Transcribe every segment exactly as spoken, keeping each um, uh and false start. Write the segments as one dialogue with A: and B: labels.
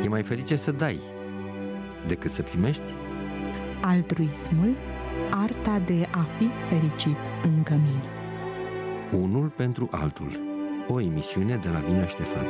A: E mai ferice să dai decât să primești?
B: Altruismul, arta de a fi fericit în cămin.
A: Unul pentru altul. O emisiune de la Vinea Ștefan.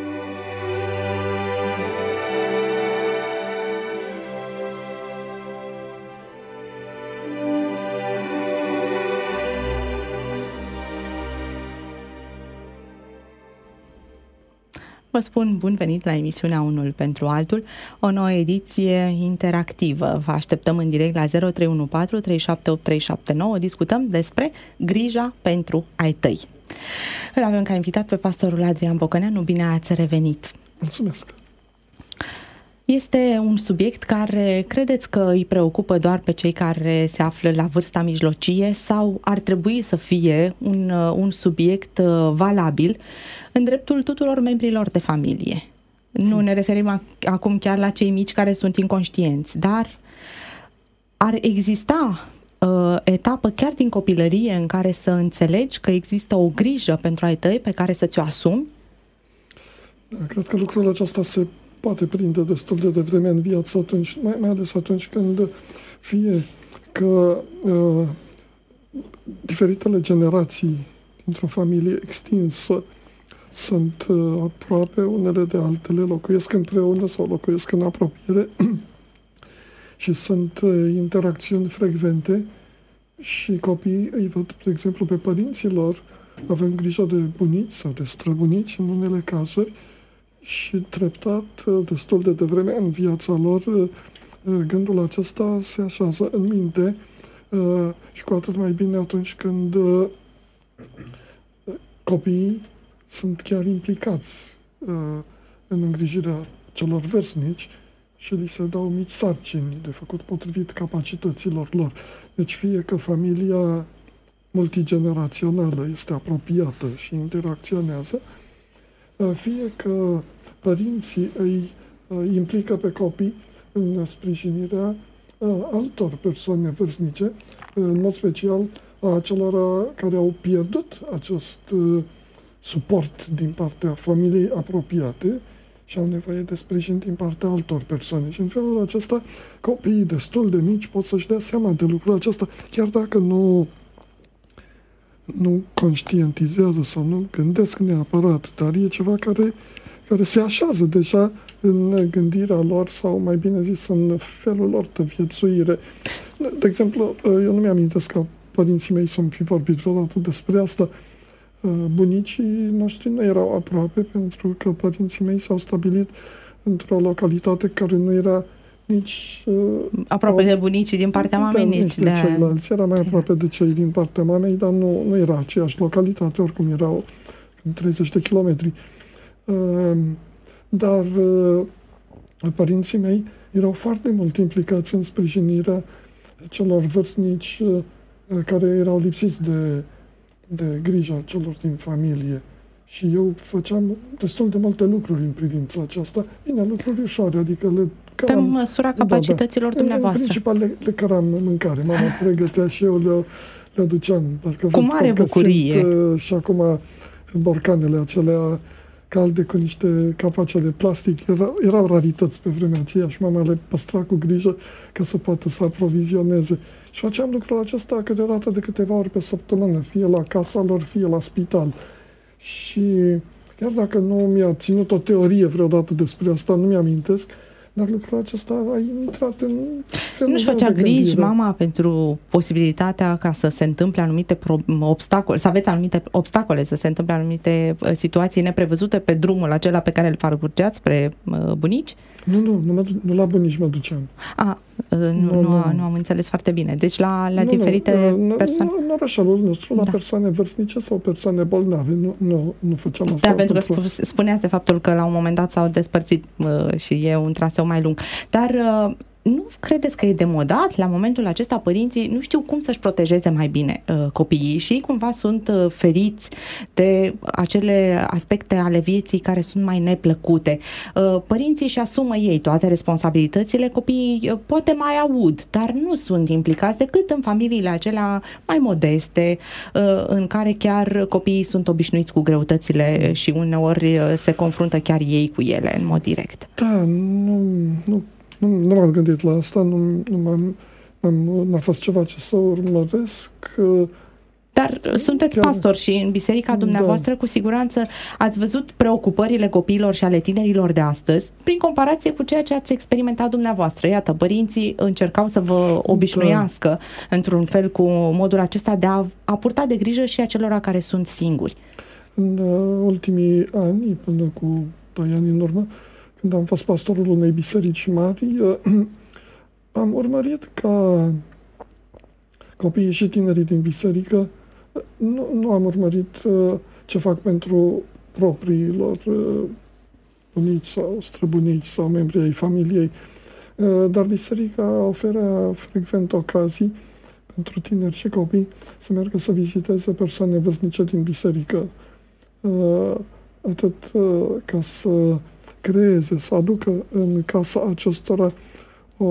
B: Vă spun bun venit la emisiunea Unul pentru altul, o nouă ediție interactivă. Vă așteptăm în direct la zero trei unu patru trei șapte opt trei șapte nouă. Discutăm despre grija pentru ai tăi. Îl avem ca invitat pe pastorul Adrian Bocăneanu. Bine ați revenit!
C: Mulțumesc!
B: Este un subiect care credeți că îi preocupă doar pe cei care se află la vârsta mijlocie sau ar trebui să fie un, un subiect valabil în dreptul tuturor membrilor de familie? Nu ne referim acum chiar la cei mici care sunt inconștienți, dar ar exista uh, etapă chiar din copilărie în care să înțelegi că există o grijă pentru ai tăi pe care să ți-o asumi?
C: Cred că lucrul acesta se poate prinde destul de devreme în viață, atunci, mai, mai ales atunci când fie că uh, diferitele generații dintr-o familie extinsă sunt uh, aproape unele de altele, locuiesc împreună sau locuiesc în apropiere și sunt uh, interacțiuni frecvente și copiii îi văd, de exemplu, pe părinții lor, avem grijă de bunici sau de străbunici în unele cazuri, și treptat, destul de devreme în viața lor, gândul acesta se așează în minte și cu atât mai bine atunci când copiii sunt chiar implicați în îngrijirea celor vârstnici și li se dau mici sarcini de făcut potrivit capacităților lor. Deci fie că familia multigenerațională este apropiată și interacționează, fie că părinții îi implică pe copii în sprijinirea altor persoane vârstnice, în mod special a celor care au pierdut acest suport din partea familiei apropiate și au nevoie de sprijin din partea altor persoane. Și în felul acesta, copiii destul de mici pot să-și dea seama de lucrul acesta, chiar dacă nu nu conștientizează sau nu gândesc neapărat, dar e ceva care, care se așează deja în gândirea lor sau, mai bine zis, în felul lor de viețuire. De exemplu, eu nu mi-amintesc că părinții mei să-mi fi vorbit vreodată despre asta. Bunicii noștri nu erau aproape pentru că părinții mei s-au stabilit într-o localitate care nu era nici...
B: Aproape uh, de bunicii din partea mamei, nici, nici de...
C: de ceilalți. Era mai aproape de cei din partea mamei, dar nu, nu era aceeași localitate, oricum erau treizeci de kilometri. Uh, dar uh, părinții mei erau foarte mult implicați în sprijinirea celor vârstnici uh, care erau lipsiți de, de grija celor din familie. Și eu făceam destul de multe lucruri în privința aceasta. Bine, lucruri ușoare, adică le
B: Pe măsura capacităților da, da. dumneavoastră.
C: În principal le, le căram mâncare. Mama pregătea și eu le, le aduceam.
B: Cu mare bucurie.
C: Simt, și acum borcanele acelea calde cu niște capace de plastic erau, erau rarități pe vremea aceea și mama le păstra cu grijă ca să poată să aprovizioneze. Și făceam lucrul acesta câteodată de câteva ori pe săptămână, fie la casa lor, fie la spital. Și chiar dacă nu mi-a ținut o teorie vreodată despre asta, nu mi-amintesc, dar lucrul acesta a intrat în felul.
B: Nu-și făcea griji mama pentru posibilitatea ca să se întâmple anumite obstacole, să aveți anumite obstacole, să se întâmple anumite situații neprevăzute pe drumul acela pe care îl parcurgeați spre bunici?
C: Nu, nu, nu, mă, nu la bunici mă duceam.
B: A, nu, nu, nu, nu am înțeles foarte bine. Deci la, la nu, diferite
C: nu,
B: persoane?
C: Nu, în orașul nostru, la da. persoane vârstnice sau persoane bolnave. Nu, nu, nu făceam asta.
B: Da, pentru că spuneați de faptul că la un moment dat s-au despărțit uh, și e un traseu mai lung. Dar uh, nu credeți că e demodat? La momentul acesta părinții nu știu cum să-și protejeze mai bine uh, copiii și cumva sunt uh, feriți de acele aspecte ale vieții care sunt mai neplăcute. Uh, părinții își asumă ei toate responsabilitățile, copiii uh, poate mai aud, dar nu sunt implicați decât în familiile acelea mai modeste, uh, în care chiar copiii sunt obișnuiți cu greutățile și uneori uh, se confruntă chiar ei cu ele în mod direct.
C: Da, nu... nu. Nu, nu m-am gândit la asta, nu, nu m-am, n-am, n-a fost ceva ce să urmăresc.
B: Dar sunteți chiar pastor și în biserica dumneavoastră, da, cu siguranță ați văzut preocupările copiilor și ale tinerilor de astăzi, prin comparație cu ceea ce ați experimentat dumneavoastră. Iată, părinții încercau să vă obișnuiască, da, într-un fel cu modul acesta de a, a purta de grijă și acelora care sunt singuri.
C: În uh, ultimii ani, până cu doi ani în urmă, când am fost pastorul unei biserici mari, am urmărit ca copiii și tinerii din biserică, nu, nu am urmărit ce fac pentru propriilor bunici sau străbunici sau membri ai familiei, dar biserica oferă frecvent ocazii pentru tineri și copii să meargă să viziteze persoane vârstnice din biserică, atât ca să creeze, să aducă în casa acestora o,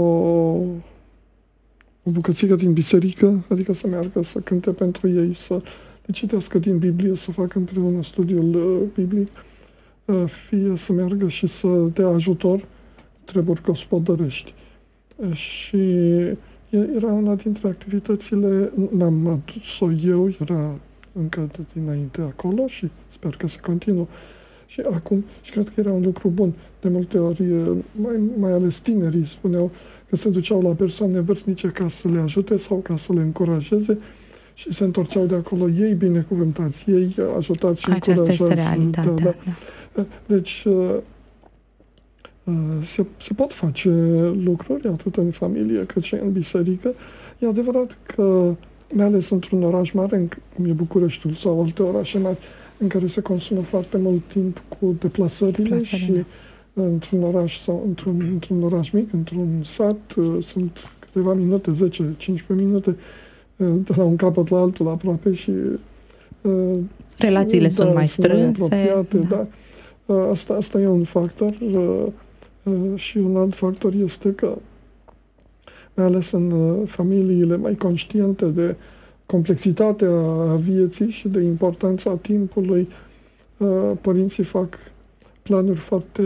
C: o bucățică din biserică, adică să meargă să cânte pentru ei, să le citească din Biblie, să facă împreună studiul uh, biblic, uh, fie să meargă și să dea ajutor treburi gospodărești. Uh, și era una dintre activitățile, n-am adus-o eu, era încă de dinainte acolo și sper că se continuă. Și acum, și cred că era un lucru bun. De multe ori, mai, mai ales tinerii spuneau că se duceau la persoane vârstnice ca să le ajute sau ca să le încurajeze și se întorceau de acolo ei binecuvântați, ei ajutați și încurajați.
B: Aceasta este realitatea. Da, da.
C: Da. Deci, se, se pot face lucruri atât în familie cât și în biserică. E adevărat că, mai ales într-un oraș mare, cum e Bucureștiul sau alte orașe mari, în care se consumă foarte mult timp cu deplasările, deplasările. Și într-un oraș sau într-un, într-un oraș mic, într-un sat, sunt câteva minute, zece cincisprezece minute, de la un capăt la altul aproape și
B: relațiile da, sunt mai strânse.
C: Da. Da. Asta, asta e un factor și un alt factor este că, mai ales în familiile mai conștiente de complexitatea vieții și de importanța timpului, părinții fac planuri foarte,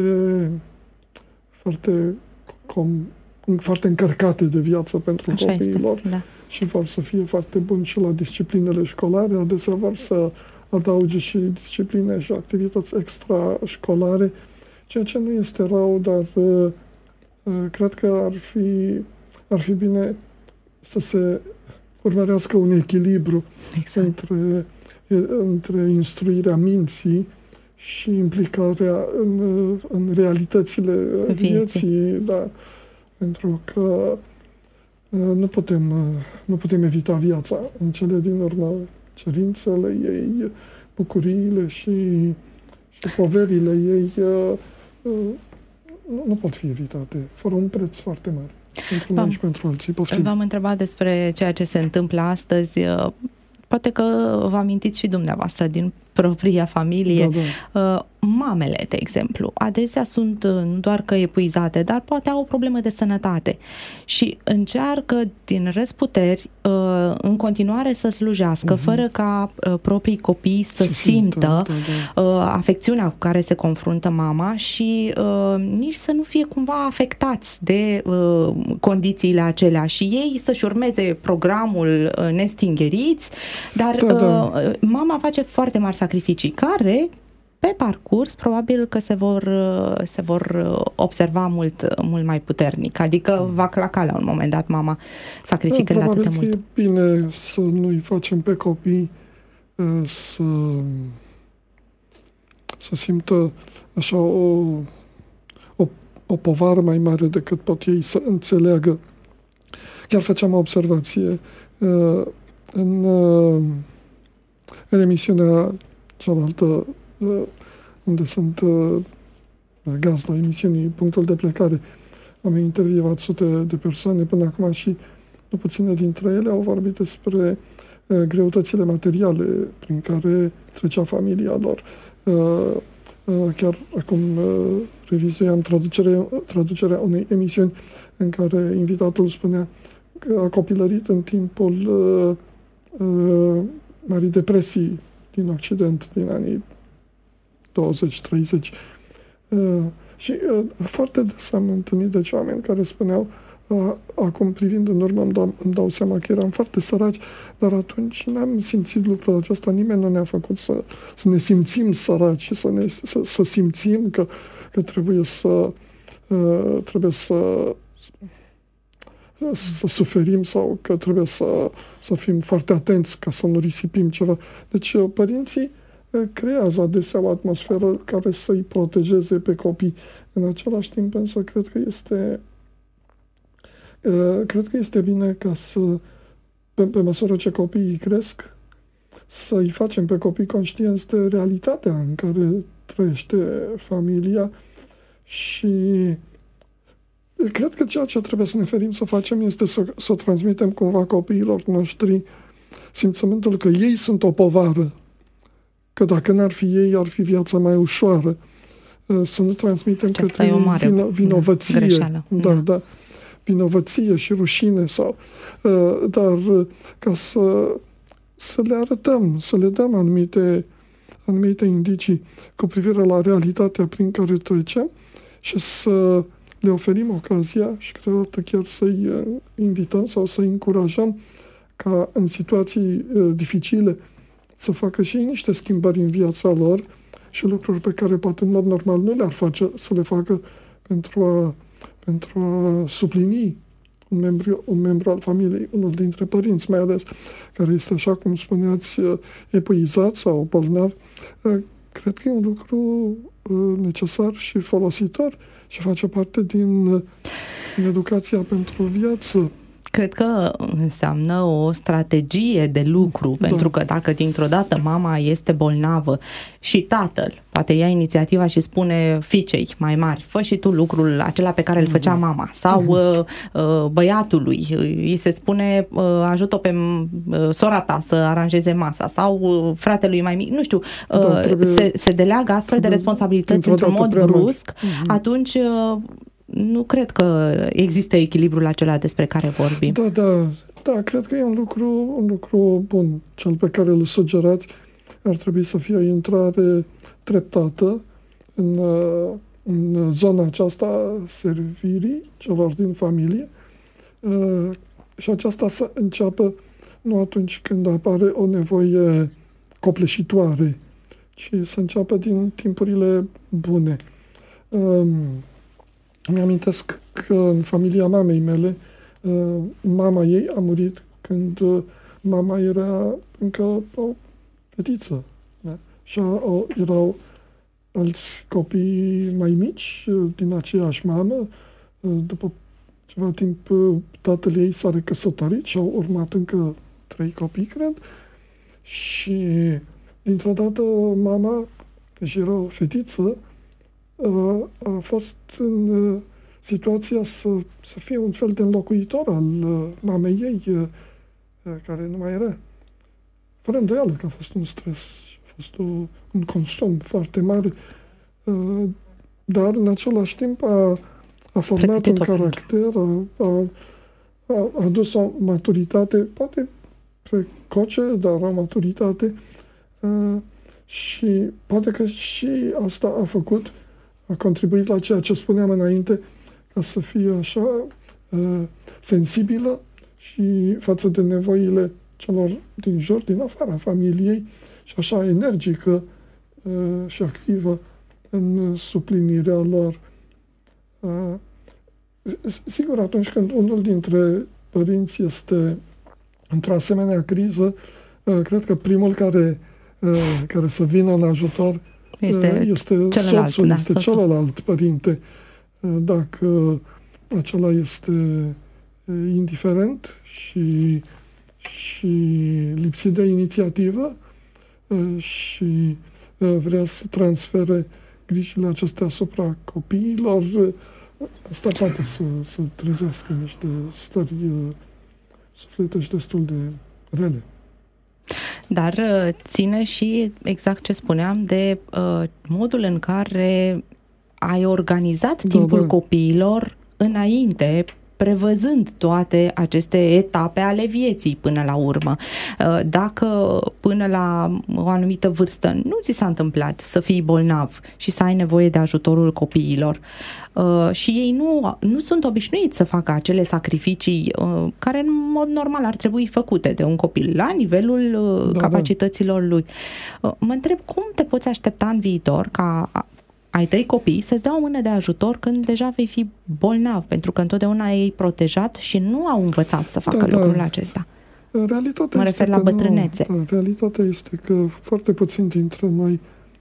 C: foarte, com, foarte încărcate de viață pentru
B: Așa
C: copiilor
B: este, da.
C: Și vor să fie foarte buni și la disciplinele școlare, adesea vor să adauge și discipline și activități extrașcolare, ceea ce nu este rău, dar uh, cred că ar fi, ar fi bine să se urmărească un echilibru exact. între, între instruirea minții și implicarea în, în realitățile vieții. vieții da. Pentru că nu putem, nu putem evita viața. În cele din urmă, cerințele ei, bucuriile și, și poverile ei nu, nu pot fi evitate, fără un preț foarte mare. Pentru noi și pentru alții. Poftim.
B: V-am întrebat despre ceea ce se întâmplă astăzi. Poate că vă amintiți și dumneavoastră din propria familie. Da, da. Mamele, de exemplu, adesea sunt nu doar că epuizate, dar poate au o problemă de sănătate și încearcă din răzputeri în continuare să slujească, uh-huh. fără ca proprii copii să Se simtă da, da. afecțiunea cu care se confruntă mama și nici să nu fie cumva afectați de condițiile acelea și ei să-și urmeze programul nestingheriți, dar da, da. mama face foarte mari sacrificii care pe parcurs probabil că se vor, se vor observa mult, mult mai puternic. Adică va claca la un moment dat mama sacrificând da, atât de mult.
C: E bine să nu-i facem pe copii să, să simtă așa o, o, o povară mai mare decât pot ei să înțeleagă. Chiar făceam o observație în, în emisiunea cealaltă unde sunt gazda emisiunii Punctul de Plecare. am intervievat sute de persoane până acum și nu puține dintre ele au vorbit despre uh, greutățile materiale prin care trecea familia lor. Uh, uh, chiar acum uh, revizuiam traducere, traducerea unei emisiuni în care invitatul spunea că a copilărit în timpul uh, uh, Marii Depresii din Occident, din anii douăzeci treizeci. Uh, și uh, foarte des am întâlnit deci oameni care spuneau uh, acum privind în urmă îmi dau, îmi dau seama că eram foarte săraci, dar atunci n-am simțit lucrul acesta, nimeni nu ne-a făcut să, să ne simțim săraci, să, ne, să, să simțim că, că trebuie să uh, trebuie să să suferim sau că trebuie să, să fim foarte atenți ca să nu risipim ceva. Deci părinții creează adesea o atmosferă care să-i protejeze pe copii. În același timp, însă, cred că este cred că este bine ca să, pe, pe măsură ce copiii cresc, să-i facem pe copii conștienți de realitatea în care trăiește familia și cred că ceea ce trebuie să ne ferim să facem este să, să transmitem cumva copiilor noștri simțământul că ei sunt o povară, că dacă n-ar fi ei, ar fi viața mai ușoară. Să nu transmitem către ei vino, vinovăție.
B: Greșeală.
C: Da, da, da. Vinovăție și rușine. Sau, dar ca să, să le arătăm, să le dăm anumite, anumite indicii cu privire la realitatea prin care trecem și să le oferim ocazia și câteodată chiar să-i invităm sau să-i încurajăm ca în situații uh, dificile să facă și niște schimbări în viața lor și lucruri pe care poate în mod normal nu le-ar face să le facă pentru a, pentru a suplini un membru, un membru al familiei, unul dintre părinți mai ales, care este, așa cum spuneați, uh, epuizat sau bolnav. Uh, cred că e un lucru uh, necesar și folositor și face parte din, din educația pentru viață.
B: Cred că înseamnă o strategie de lucru, da. Pentru că dacă dintr-o dată mama este bolnavă și tatăl poate ia inițiativa și spune fiicei mai mari, fă și tu lucrul acela pe care îl făcea mama, sau uh, băiatului îi se spune uh, ajută-o pe uh, sora ta să aranjeze masa, sau uh, fratelui mai mic, nu știu, uh, da, trebuie, se, se deleagă astfel de responsabilități într-un mod brusc, uh-huh. atunci uh, nu cred că există echilibrul acela despre care vorbim.
C: Da, da, da, cred că e un lucru, un lucru bun, cel pe care îl sugerați. Ar trebui să fie o intrare treptată în, în zona aceasta servirii celor din familie și aceasta să înceapă nu atunci când apare o nevoie copleșitoare, ci să înceapă din timpurile bune. Îmi amintesc că în familia mamei mele, mama ei a murit când mama era încă o fetiță. Da? Și au, erau alți copii mai mici din aceeași mamă. După ceva timp, tatăl ei s-a recăsătorit și au urmat încă trei copii, cred. Și dintr-o dată mama, deși era o fetiță, a fost în situația să, să fie un fel de înlocuitor al mamei ei, care nu mai era. Fără îndoială că a fost un stres, a fost o, un consum foarte mare, dar în același timp a, a format un caracter, a, a, a adus o maturitate, poate precoce, dar o maturitate și poate că și asta a făcut, a contribuit la ceea ce spuneam înainte, ca să fie așa uh, sensibilă și față de nevoile celor din jur, din afara familiei, și așa energică uh, și activă în suplinirea lor. Uh, sigur, atunci când unul dintre părinți este într-o asemenea criză, uh, cred că primul care, uh, care să vină în ajutor Este, este celălalt, soțul, da, este soțul. celălalt părinte. Dacă acela este indiferent și, și lipsit de inițiativă și vrea să transfere grijile acestea asupra copiilor, asta poate să, să trezească niște stări sufletești destul de rele.
B: Dar ține și, exact ce spuneam, de uh, modul în care ai organizat da, timpul da. copiilor înainte, prevăzând toate aceste etape ale vieții până la urmă. Dacă până la o anumită vârstă nu ți s-a întâmplat să fii bolnav și să ai nevoie de ajutorul copiilor și ei nu, nu sunt obișnuiți să facă acele sacrificii care în mod normal ar trebui făcute de un copil la nivelul da, capacităților da. lui. Mă întreb cum te poți aștepta în viitor ca ai tăi copii să-ți dea o mână de ajutor când deja vei fi bolnav, pentru că întotdeauna ei protejat și nu au învățat să facă da, lucrul da. acesta.
C: Realitatea
B: mă refer la bătrânețe.
C: Nu, da, realitatea este că foarte puțin dintre noi,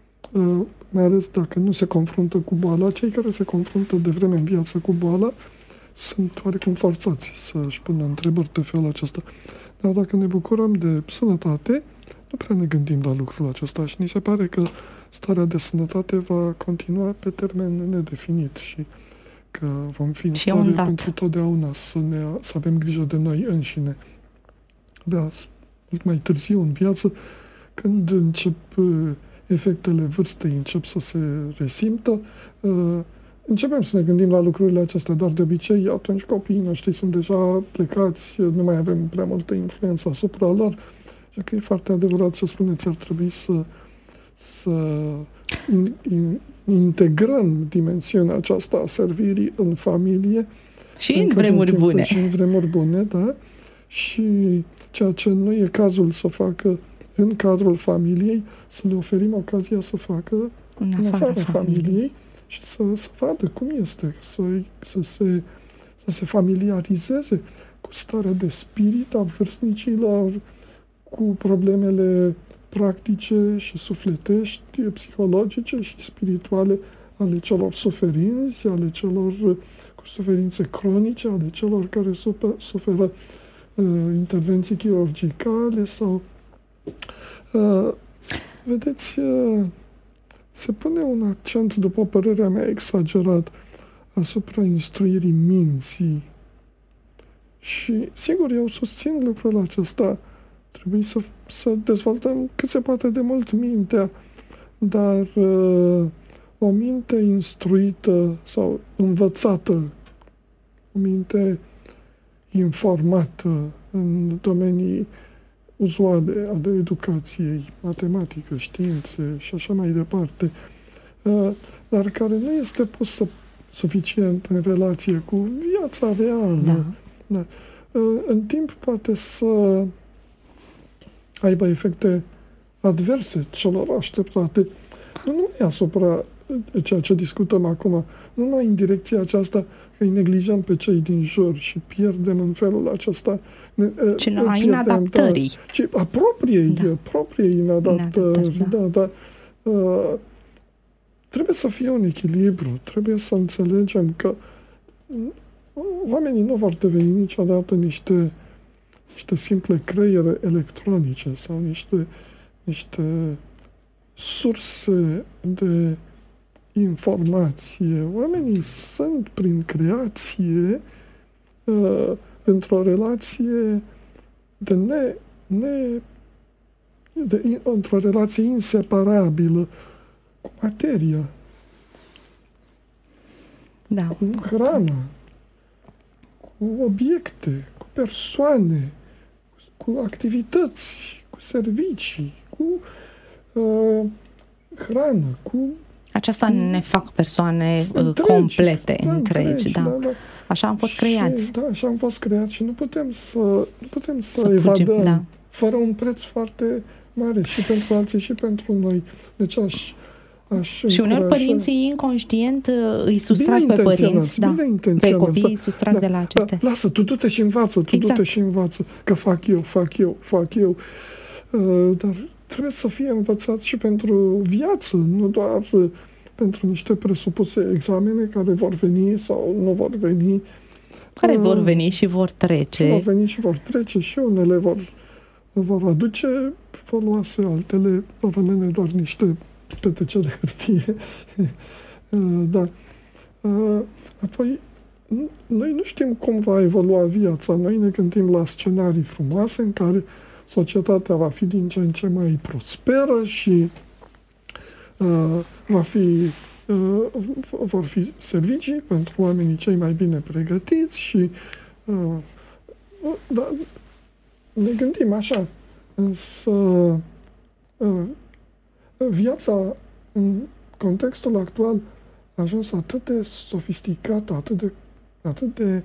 C: mai ales dacă nu se confruntă cu boala, cei care se confruntă de vreme în viață cu boala sunt oarecum forțați să-și pună întrebări de felul acesta. Dar dacă ne bucurăm de sănătate, nu prea ne gândim la lucrul acesta și ni se pare că starea de sănătate va continua pe termen nedefinit și că vom fi în
B: și
C: stare pentru totdeauna să, ne, să avem grijă de noi înșine. Abia mult mai târziu în viață, când încep efectele vârstei, încep să se resimtă, începem să ne gândim la lucrurile acestea, dar de obicei atunci copiii noștri sunt deja plecați, nu mai avem prea multă influență asupra lor. Și că e foarte adevărat ce spuneți, ar trebui să, să in, in, integrăm dimensiunea aceasta a servirii în familie.
B: Și în vremuri bune.
C: Și în vremuri bune, da. Și ceea ce nu e cazul să facă în cadrul familiei, să le oferim ocazia să facă în, în afara familiei, familiei și să, să vadă cum este, să, să, se, să se familiarizeze cu starea de spirit a vârstnicilor, cu problemele practice și sufletești, psihologice și spirituale ale celor suferinți, ale celor cu suferințe cronice, ale celor care super, suferă uh, intervenții chirurgicale sau... Uh, vedeți, uh, se pune un accent, după părerea mea, exagerat asupra instruirii minții. Și, sigur, eu susțin lucrul acesta. Trebuie să, să dezvoltăm cât se poate de mult mintea, dar uh, o minte instruită sau învățată, o minte informată în domenii uzuale ale educației, matematică, științe și așa mai departe, uh, dar care nu este pusă suficient în relație cu viața reală.
B: Da.
C: Da. Uh, în timp poate să aibă efecte adverse celor așteptate, nu numai asupra ceea ce discutăm acum, nu numai în direcția aceasta că îi neglijăm pe cei din jur și pierdem în felul acesta,
B: ci nu a inadaptării.
C: Da, ci a propriei, da. propriei inadaptări. Da, da. Da. Uh, trebuie să fie un echilibru, trebuie să înțelegem că oamenii nu vor deveni niciodată niște niște simple creiere electronice sau niște, niște surse de informație. Oamenii sunt, prin creație, uh, într-o relație de ne, ne, de, într-o relație inseparabilă cu materia,
B: da.
C: cu hrana, cu obiecte, cu persoane, cu activități, cu servicii, cu uh, hrană, cu...
B: Aceasta ne fac persoane întregi, complete, da, întregi, întregi da. Da, da. Așa am fost și, creați.
C: Da, așa am fost creați și nu putem să, nu putem să, să evadăm fugim, da. fără un preț foarte mare și pentru alții și pentru noi. Deci aș... Aș
B: și uneori părinții inconștient îi sustrag pe părinți, da, pe copii îi sustrag da, de la acestea.
C: Da, lasă, tu du-te și învață, tu exact. du-te și învață, că fac eu, fac eu, fac eu. Uh, dar trebuie să fie învățat și pentru viață, nu doar uh, pentru niște presupuse examene care vor veni sau nu vor veni.
B: Care uh, vor veni și vor trece.
C: Vor veni și vor trece și unele vor, vor aduce foloase, altele vor rămâne doar niște petece de hârtie. Da. Apoi, noi nu știm cum va evolua viața. Noi ne gândim la scenarii frumoase în care societatea va fi din ce în ce mai prosperă și uh, va fi, uh, vor fi servicii pentru oamenii cei mai bine pregătiți și uh, da, ne gândim așa. Însă uh, viața în contextul actual a ajuns atât de sofisticată, atât de, atât de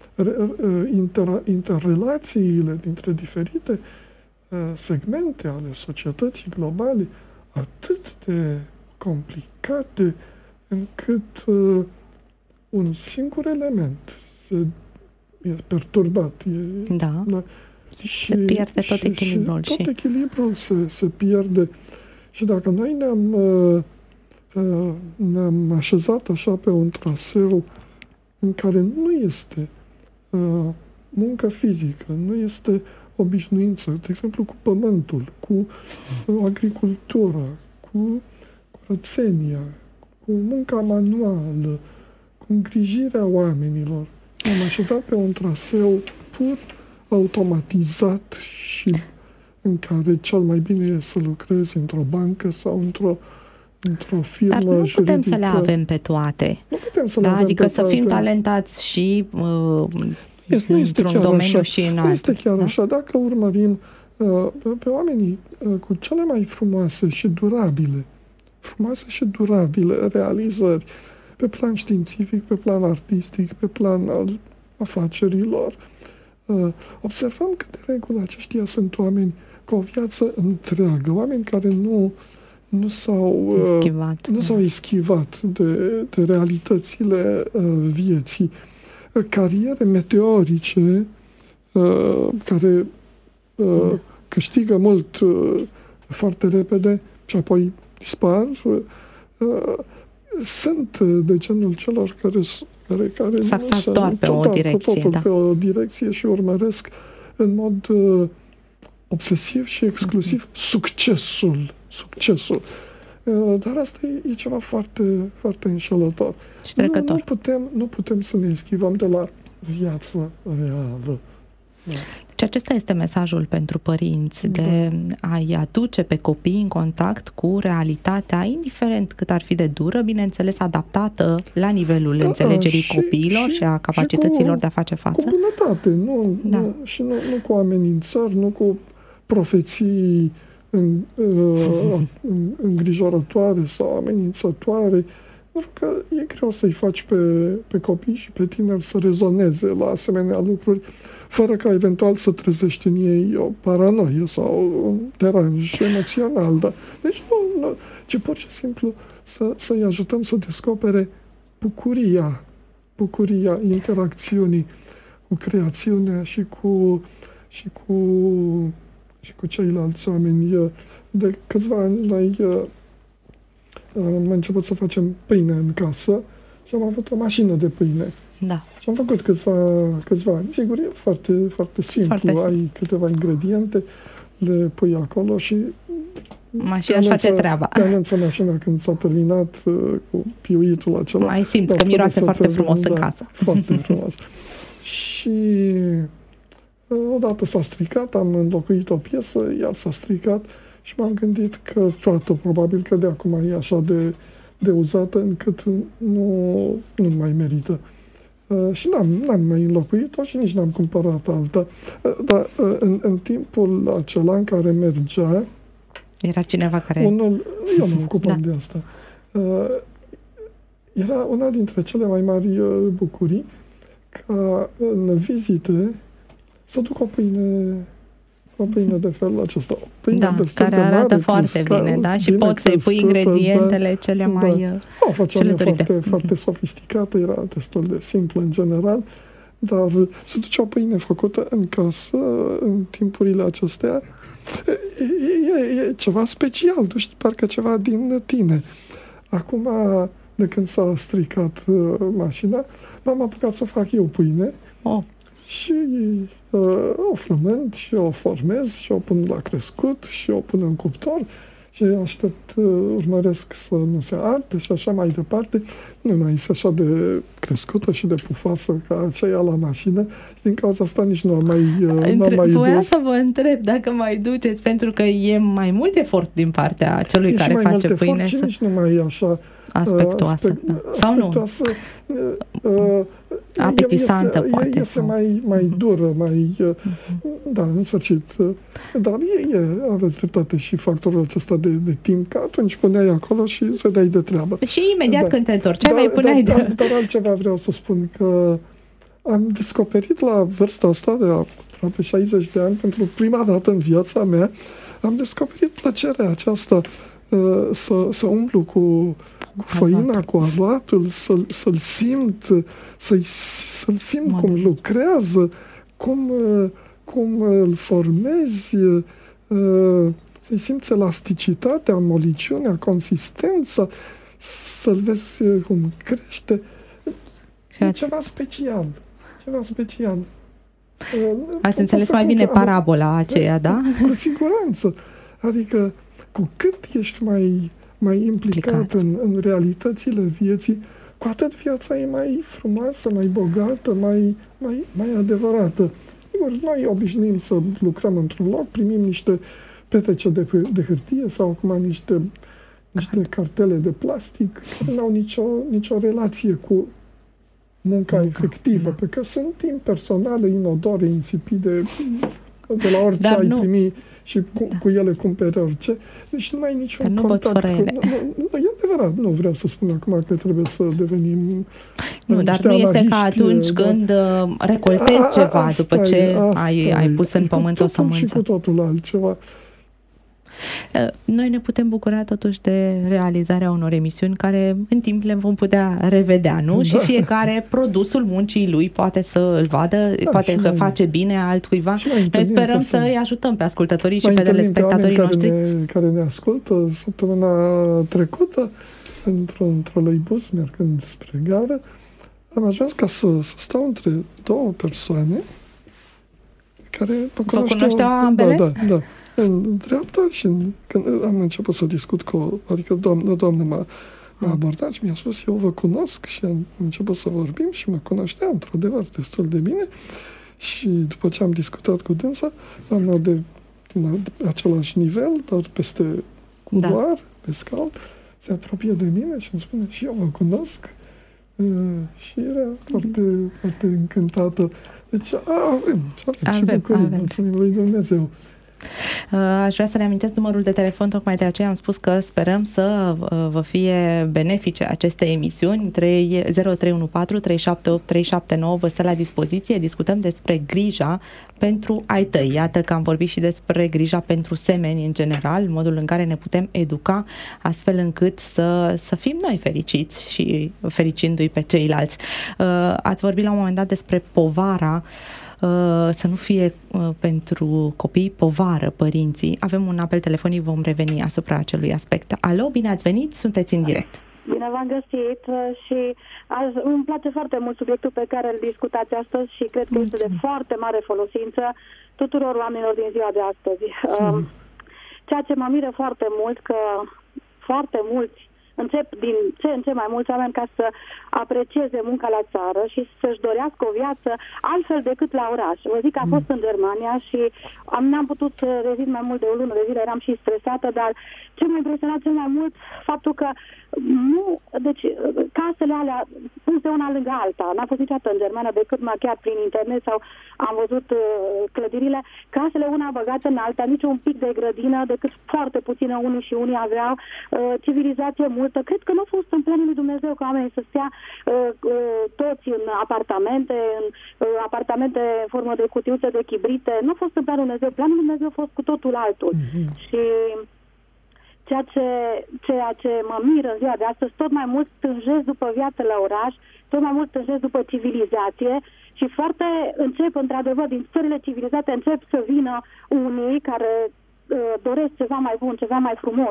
C: inter, interrelațiile dintre diferite uh, segmente ale societății globale atât de complicate încât uh, un singur element se, e perturbat. E,
B: da.
C: La,
B: se
C: și,
B: pierde tot
C: și,
B: echilibrul.
C: Și tot
B: și...
C: echilibrul se, se pierde. Și dacă noi ne-am uh, uh, ne-am așezat așa pe un traseu în care nu este uh, muncă fizică, nu este obișnuință, de exemplu cu pământul, cu uh, agricultura, cu curățenia, cu munca manuală, cu îngrijirea oamenilor. Am așezat pe un traseu pur automatizat și în care cel mai bine e să lucrezi într-o bancă sau într-o, într-o firmă
B: Dar nu
C: juridică.
B: putem să le avem pe toate.
C: Nu putem să
B: da,
C: le avem
B: adică
C: pe
B: să
C: toate.
B: fim talentați și uh,
C: este, nu este
B: într-un
C: chiar
B: domeniu
C: așa.
B: și în altul.
C: Nu este chiar
B: da?
C: așa. Dacă urmărim uh, pe, pe oamenii uh, cu cele mai frumoase și durabile, frumoase și durabile realizări, pe plan științific, pe plan artistic, pe plan al afacerilor, uh, observăm că de regulă aceștia sunt oameni cu o viață întreagă, oameni care nu, nu s-au
B: eschivat,
C: uh, nu s-au eschivat de, de realitățile uh, vieții. Uh, cariere meteorice uh, care uh,
B: da.
C: câștigă mult uh, foarte repede și apoi dispar. Uh, sunt de genul celor care, care, care
B: s-a doar pe o direcție,
C: totul
B: da.
C: pe o direcție și urmăresc în mod uh, obsesiv și exclusiv mm-hmm. succesul. Succesul. Uh, dar asta e, e ceva foarte, foarte înșelător.
B: Și trecător.
C: Nu, nu, putem, nu putem să ne eschivăm de la viața reală. Da.
B: Deci acesta este mesajul pentru părinți, de a-i aduce pe copii în contact cu realitatea, indiferent cât ar fi de dură, bineînțeles adaptată la nivelul da, înțelegerii și, copiilor și, și a capacităților și cu, de a face față.
C: Cu bunătate, nu, da. nu, și nu, nu cu amenințări, nu cu profeții în, uh, îngrijorătoare sau amenințătoare, pentru că e greu să-i faci pe, pe copii și pe tineri să rezoneze la asemenea lucruri, fără ca eventual să trezești în ei o paranoie sau un deranj emoțional. Da. Deci nu, nu, ci pur și simplu să, să-i ajutăm să descopere bucuria, bucuria interacțiunii cu creațiunea și cu, și cu, și cu ceilalți oameni. De câțiva ani noi am început să facem pâine în casă și am avut o mașină de pâine.
B: Da.
C: Și am făcut câțiva, câțiva ani. Sigur, e foarte, foarte simplu. Foarte simplu. Ai câteva ingrediente, le pui acolo și
B: mașina își face treaba.
C: Te anunță mașina când s-a terminat uh, cu piuitul acela.
B: Mai simți că miroase foarte frumos în casă.
C: Foarte frumos. Și uh, odată s-a stricat, am înlocuit o piesă, iar s-a stricat și m-am gândit că toată probabil că de acum e așa de, de uzată încât nu, nu mai merită. Uh, și n-am, n-am mai înlocuit-o și nici n-am cumpărat alta. Uh, dar uh, în, în timpul acela în care mergea,
B: era cineva care...
C: Unul, eu mă ocupam
B: da.
C: de asta. Uh, era una dintre cele mai mari uh, bucurii ca în vizite să duc o pâine, o pâine de felul acesta. O pâine
B: da, care
C: de
B: arată
C: mare,
B: foarte
C: cusca,
B: bine, da? Și
C: bine
B: poți să-i pui ingredientele
C: da,
B: cele
C: da.
B: mai...
C: O făceam eu foarte, foarte sofisticată, era destul de simplă în general, dar să duci o pâine făcută în casă în timpurile acestea, E, e, e ceva special, tu știi, parcă ceva din tine. Acum, de când s-a stricat uh, mașina, m-am apucat să fac eu pâine
B: oh.
C: și uh, o frământ și o formez și o pun la crescut și o pun în cuptor și aștept, urmăresc să nu se arte și așa mai departe. Nu mai este așa de crescută și de pufoasă ca aceea la mașină și din cauza asta nici nu am mai, nu am mai
B: Voia
C: dus.
B: să vă întreb dacă mai duceți, pentru că e mai mult efort din partea celui
C: e
B: care
C: mai
B: face
C: mult
B: pâine.
C: Efort și
B: să...
C: nici nu mai e așa
B: aspectoasă,
C: aspect,
B: da. Sau
C: aspectoasă,
B: nu?
C: Uh,
B: Apetisantă,
C: iese,
B: poate.
C: Iese sau... mai, mai dură, mai... Uh, da, în sfârșit. Uh, dar e, e, aveți dreptate și factorul acesta de, de timp, că atunci puneai acolo și îți vedeai de treabă.
B: Și imediat
C: da.
B: când te întorceai,
C: da,
B: mai puneai
C: da,
B: de...
C: Dar, dar altceva vreau să spun, că am descoperit la vârsta asta de aproape șaizeci de ani, pentru prima dată în viața mea, am descoperit plăcerea aceasta uh, să, să umplu cu cu făina, cu aluatul, să-l, să-l simt, să-i, să-l simt cum lucrează, cum, cum îl formezi, să-i simți elasticitatea, moliciunea, consistența, să-l vezi cum crește. E ați... ceva special. Ceva special.
B: Ați înțeles mai bine parabola aceea, da?
C: Cu siguranță. Adică, cu cât ești mai mai implicat, implicat. În, în realitățile vieții, cu atât viața e mai frumoasă, mai bogată, mai, mai, mai adevărată. Sigur, noi obișnuim să lucrăm într-un loc, primim niște petece de, de hârtie sau acum niște, niște cartele de plastic care nu au nicio, nicio relație cu munca Munca, efectivă, da. Pe că sunt impersonale, inodore, insipide, de la orice Dar ai nu... primi și cu, da. Cu ele cumperi orice. Deci nu mai ai niciun
B: nu
C: contact
B: cu...
C: Nu, nu, nu, e adevărat, nu vreau să spun acum că trebuie să devenim
B: Nu, dar nu este ca atunci da. Când recoltezi a, a, ceva a, după ce ai, ai pus în pământ o sămânță.
C: Și cu totul altceva.
B: Noi ne putem bucura totuși de realizarea unor emisiuni care în timp le vom putea revedea, nu? Da. Și fiecare produsul muncii lui poate să îl vadă, da, poate că noi, face bine altcuiva. Noi sperăm să îi ajutăm pe ascultătorii și pe telespectatorii
C: pe
B: noștri.
C: Care ne, care ne ascultă săptămâna trecută într-un troleibus mergând spre gară. Am ajuns ca să, să stau între două persoane care mă
B: cunoșteau, Vă cunoșteau ambele?
C: Da, da, da. În dreapta și în, când am început să discut cu, adică doamna, doamna m-a, m-a abordat și mi-a spus, eu vă cunosc, și am început să vorbim și mă cunoștea într-adevăr destul de bine și după ce am discutat cu dânsa, doamna de, din același nivel, dar peste culoar, da. Pe scaun, se apropie de mine și îmi spune, și eu vă cunosc uh, și era foarte, foarte încântată. Deci avem, avem, și bucurii, mulțumim lui Dumnezeu.
B: Aș vrea să reamintesc numărul de telefon, tocmai de aceea am spus că sperăm să vă fie benefice aceste emisiuni. zero trei unu patru trei șapte opt trei șapte nouă vă stă la dispoziție. Discutăm despre grija pentru ai tăi. Iată că am vorbit și despre grija pentru semeni în general, modul în care ne putem educa astfel încât să, să fim noi fericiți și fericindu-i pe ceilalți. Ați vorbit la un moment dat despre povara, să nu fie pentru copii povară părinții. Avem un apel telefonic, vom reveni asupra acelui aspect. Alo, bine ați venit, sunteți în direct.
D: Bine v-am găsit și azi, îmi place foarte mult subiectul pe care îl discutați astăzi și cred că Mulțumim. Este de foarte mare folosință tuturor oamenilor din ziua de astăzi. Mulțumim. Ceea ce mă miră foarte mult, că foarte mulți încep din ce în ce mai mulți oameni ca să aprecieze munca la țară și să-și dorească o viață altfel decât la oraș. Vă zic că am fost în Germania și am, n-am putut să rezist mai mult de o lună de zile, eram și stresată, dar ce m-a impresionat cel mai mult, faptul că nu, deci casele alea puse una lângă alta, n-am fost niciodată în Germania decât chiar prin internet sau am văzut uh, clădirile, casele una băgate în alta, nici un pic de grădină, decât foarte puțină unii și unii aveau, uh, civilizație multă. Cred că nu a fost în planul lui Dumnezeu ca oamenii să stea uh, uh, toți în apartamente, în uh, apartamente în formă de cutiuțe de chibrite. Nu a fost în planul lui Dumnezeu. Planul lui Dumnezeu a fost cu totul altul. Mm-hmm. Și ceea ce, ceea ce mă miră în ziua de astăzi, tot mai mult tânjesc după viață la oraș, tot mai mult tânjesc după civilizație și foarte încep, într-adevăr, din țările civilizate, încep să vină unii care uh, doresc ceva mai bun, ceva mai frumos,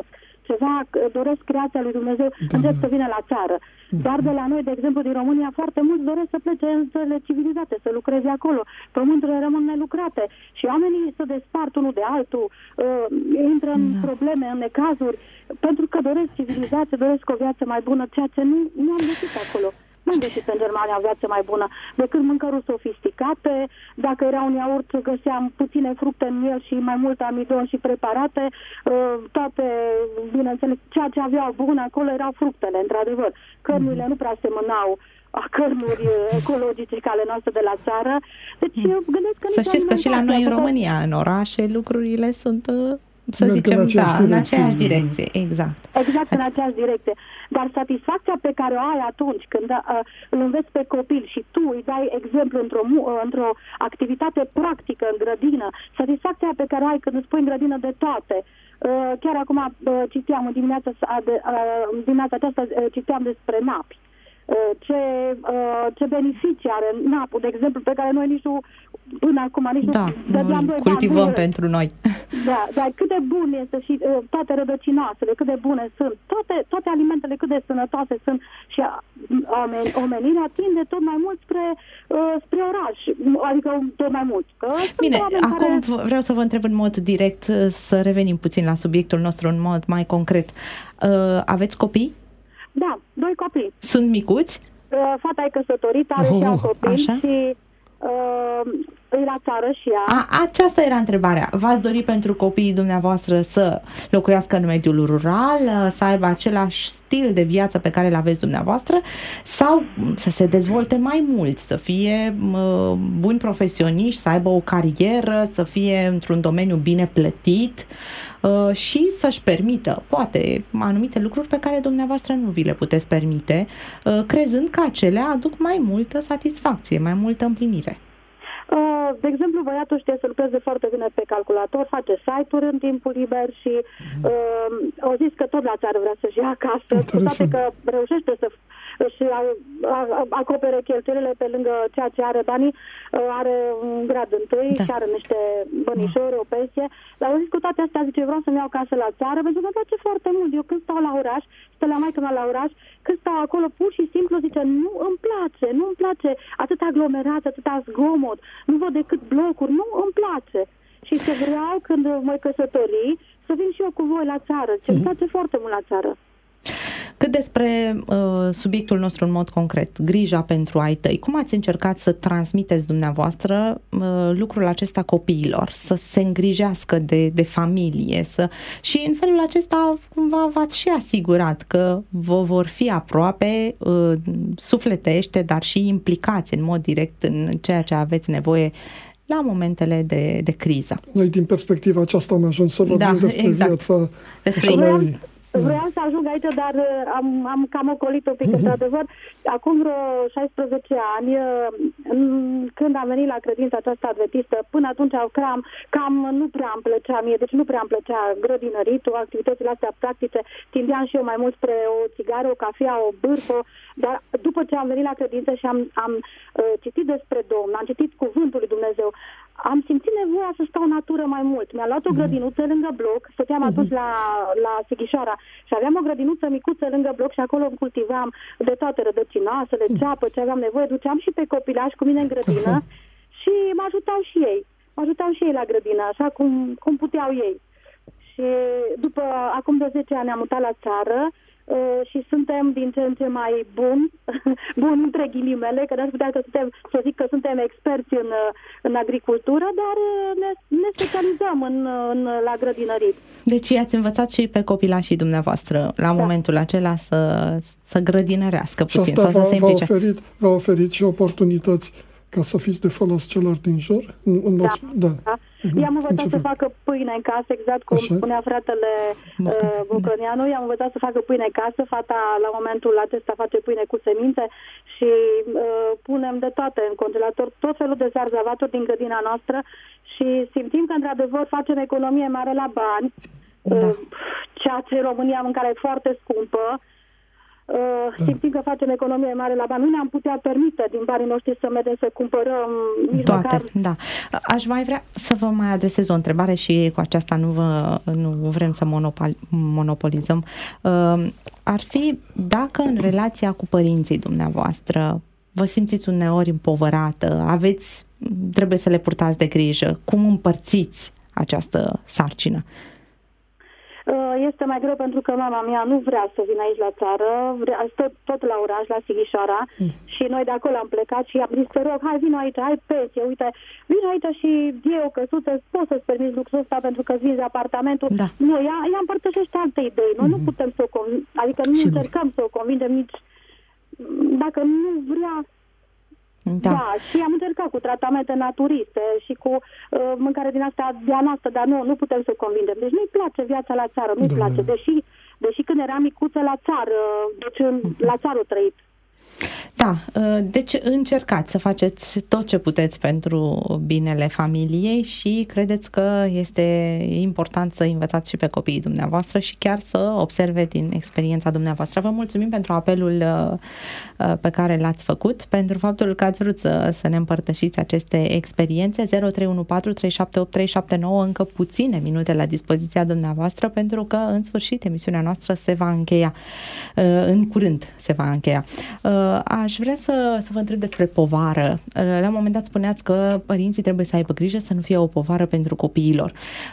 D: ceva, doresc creația lui Dumnezeu, da. încep să vină la țară. Dar de la noi, de exemplu, din România, foarte mulți doresc să plece în țările civilizate, să lucreze acolo. Pământurile rămân nelucrate și oamenii se despart unul de altul, uh, intră în da. probleme, în necazuri, pentru că doresc civilizație, doresc o viață mai bună, ceea ce nu, nu am găsit acolo. Nu am găsit în Germania o viață mai bună decât mâncăruri sofisticate. Dacă era un iaurt, găseam puține fructe în el și mai mult amidon și preparate. Toate, bineînțeles, ceea ce aveau bun acolo erau fructele, într-adevăr. Cărnurile nu prea semănau a cărnuri ecologice ca ale noastre de la țară. Deci eu gândesc că...
B: Să știți că și la noi în România, în orașe, lucrurile sunt... să
C: Merg
B: zicem,
C: în
B: da,
C: direcție.
B: în aceeași direcție, exact.
D: Exact, în aceeași direcție. Dar satisfacția pe care o ai atunci când uh, îl înveți pe copil și tu îi dai exemplu într-o, uh, într-o activitate practică în grădină, satisfacția pe care o ai când îți pui în grădină de toate. Uh, chiar acum uh, citeam în dimineața, de, uh, dimineața aceasta uh, citeam despre napi. Ce, ce beneficii are napul, de exemplu, pe care noi nici nu, până acum, nici
B: da,
D: nu dădeam
B: noi cultivăm bani, pentru noi.
D: Da, dar cât de bun este și uh, toate rădăcinoasele, cât de bune sunt, toate, toate alimentele cât de sănătoase sunt și omen, omenirea tinde tot mai mult spre, uh, spre oraș, adică tot mai mult. Că
B: Bine, acum
D: care...
B: vreau să vă întreb în mod direct, să revenim puțin la subiectul nostru în mod mai concret. Uh, aveți copii?
D: Da, doi copii.
B: Sunt micuți?
D: Uh, fata e căsătorită, are oh, și ea copii
B: așa?
D: și uh, e la țară și ea.
B: A, aceasta era întrebarea. V-ați dori pentru copiii dumneavoastră să locuiască în mediul rural, să aibă același stil de viață pe care îl aveți dumneavoastră sau să se dezvolte mai mult, să fie uh, buni profesioniști, să aibă o carieră, să fie într-un domeniu bine plătit uh, și să-și permită, poate, anumite lucruri pe care dumneavoastră nu vi le puteți permite, uh, crezând că acelea aduc mai multă satisfacție, mai multă împlinire?
D: De exemplu, băiatul știe să lucreze foarte bine pe calculator, face site-uri în timpul liber și mm. uh, au zis că tot la țară vrea să-și ia acasă, cu toate că reușește să își acopere cheltuielile pe lângă ceea ce are banii, are un grad întâi da. și are niște bănișori, o pensie, dar au zis cu toate astea, zice, vreau să-mi iau casă la țară, pentru că îmi place foarte mult. Eu când stau la oraș, stă la maică mea la oraș, când stau acolo, pur și simplu, zice, nu îmi place, nu îmi place atâta aglomerat, atâta zgomot, nu văd decât blocuri, nu îmi place. Și ce vreau când mă căsători, să vin și eu cu voi la țară, ce îmi place foarte mult la țară.
B: Cât despre uh, subiectul nostru în mod concret, grija pentru ai tăi, cum ați încercat să transmiteți dumneavoastră uh, lucrul acesta copiilor, să se îngrijească de, de familie să... și în felul acesta cumva v-ați și asigurat că vă vor fi aproape uh, sufletește, dar și implicați în mod direct în ceea ce aveți nevoie la momentele de, de criză.
C: Noi din perspectiva aceasta am ajuns să vorbim
B: da,
C: despre
B: exact.
C: viața
B: despre
C: mai...
D: Vreau să ajung aici, dar am, am cam ocolit un pic, într-adevăr. Acum vreo șaisprezece ani, când am venit la credința aceasta adventistă, până atunci cam, cam nu prea îmi plăcea mie, deci nu prea îmi plăcea grădinăritul, activitățile astea practice, tindeam și eu mai mult spre o țigară, o cafea, o bârfă, dar după ce am venit la credință și am, am uh, citit despre Domnul, am citit cuvântul lui Dumnezeu, am simțit nevoia să stau în natură mai mult. Mi-a luat o grădinuță lângă bloc, stăteam atunci la, la Sighișoara și aveam o grădinuță micuță lângă bloc și acolo îmi cultivam de toate rădăcinoasele, ceapă, ce aveam nevoie, duceam și pe copilași cu mine în grădină și mă ajutau și ei. Mă ajutau și ei la grădină, așa cum, cum puteau ei. Și după, acum de zece ani am mutat la țară și suntem din ce în ce mai buni, buni între ghilimele, că n-aș putea că suntem, să zic că suntem experți în, în agricultură, dar ne, ne specializăm în, în, la grădinărit.
B: Deci i-ați învățat și pe copilașii dumneavoastră la da. momentul acela să, să grădinărească puțin. Și
C: asta
B: sau să se
C: v-a, oferit, v-a oferit și oportunități ca să fiți de folos celor din jur? În
D: da.
C: da.
D: da. I-am învățat să facă pâine în casă, exact cum Așa. spunea fratele uh, Bucăneanu. I-am învățat să facă pâine în casă. Fata la momentul acesta face pâine cu semințe și uh, punem de toate în congelator, tot felul de zarzavaturi din grădina noastră și simțim că într-adevăr facem economie mare la bani, da. uh, ceea ce în România mâncarea e foarte scumpă. Uh, simțim că facem economie mare la bani. Nu ne-am putea permite din banii noștri să mergem să cumpărăm nici
B: toate,
D: măcar...
B: da. Aș mai vrea să vă mai adresez o întrebare și cu aceasta nu, vă, nu vrem să monopol, monopolizăm. Uh, ar fi dacă în relația cu părinții dumneavoastră vă simțiți uneori împovărată, aveți, trebuie să le purtați de grijă, cum împărțiți această sarcină?
D: Este mai greu pentru că mama mea nu vrea să vină aici la țară, vrea, tot, tot la oraș, la Sighișoara, mm. și noi de acolo am plecat și am zis, te rog, hai, vină aici, hai pensie, uite, vină aici și e o căsuță, poți să-ți permiți lucrul ăsta pentru că îți vinzi apartamentul. Da. Nu, ea, ea împărtășește alte idei, noi mm-hmm. nu putem să o convingem, adică nu Sigur. încercăm să o convingem nici dacă nu vrea. Da. da, și am încercat cu tratamente naturiste și cu uh, mâncare din asta de a noastră, dar nu, nu putem să o convingem. Deci nu-i place viața la țară, nu-i da, place, deși, deși când eram micuță la țară, deci la țară o trăit.
B: Da, deci încercați să faceți tot ce puteți pentru binele familiei și credeți că este important să învățați și pe copiii dumneavoastră și chiar să observe din experiența dumneavoastră. Vă mulțumim pentru apelul pe care l-ați făcut, pentru faptul că ați vrut să, să ne împărtășiți aceste experiențe. Zero trei unu patru trei șapte opt trei șapte nouă, încă puține minute la dispoziția dumneavoastră, pentru că în sfârșit emisiunea noastră se va încheia. În curând se va încheia. Aș vrea să, să vă întreb despre povară. La un moment dat spuneați că părinții trebuie să aibă grijă să nu fie o povară pentru copiilor.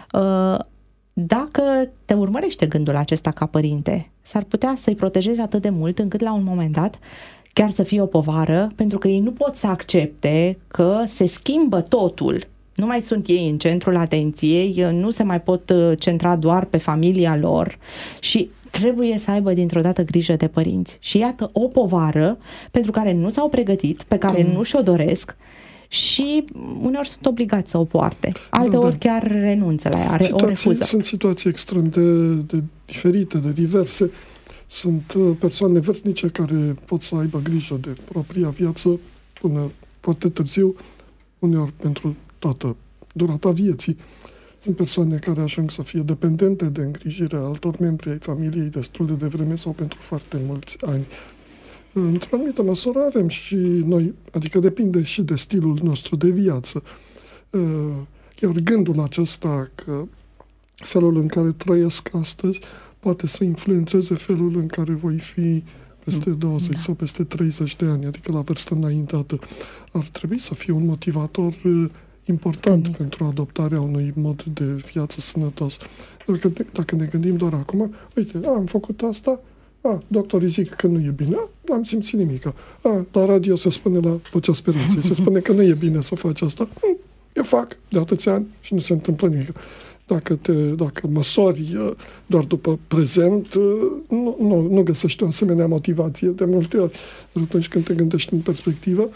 B: Dacă te urmărește gândul acesta ca părinte, s-ar putea să-i protejezi atât de mult încât la un moment dat chiar să fie o povară, pentru că ei nu pot să accepte că se schimbă totul. Nu mai sunt ei în centrul atenției, nu se mai pot centra doar pe familia lor și trebuie să aibă dintr-o dată grijă de părinți. Și iată o povară pentru care nu s-au pregătit, pe care da. nu și-o doresc și uneori sunt obligați să o poarte. Alteori da, da. chiar renunță la ea, situații, o refuză.
C: Sunt situații extrem de, de diferite, de diverse. Sunt persoane vârstnice care pot să aibă grijă de propria viață până foarte târziu, uneori pentru toată durata vieții. Sunt persoane care ajung să fie dependente de îngrijirea altor membri ai familiei destul de devreme sau pentru foarte mulți ani. Într-o anumită măsură avem și noi, adică depinde și de stilul nostru de viață. Chiar gândul acesta că felul în care trăiesc astăzi poate să influențeze felul în care voi fi peste douăzeci da. sau peste treizeci de ani, adică la vârstă înaintată, ar trebui să fie un motivator important Tănic. pentru adoptarea unui mod de viață sănătos. Dacă, dacă ne gândim doar acum, uite, a, am făcut asta, a, doctorii zic că nu e bine, a, n-am simțit nimic. A, la radio se spune la Vocea Speranței, se spune că nu e bine să faci asta. Hm, eu fac de atâția ani și nu se întâmplă nimic. Dacă, te, dacă măsori doar după prezent, nu, nu, nu găsești o asemenea motivație de multe ori. Dar atunci când te gândești în perspectivă,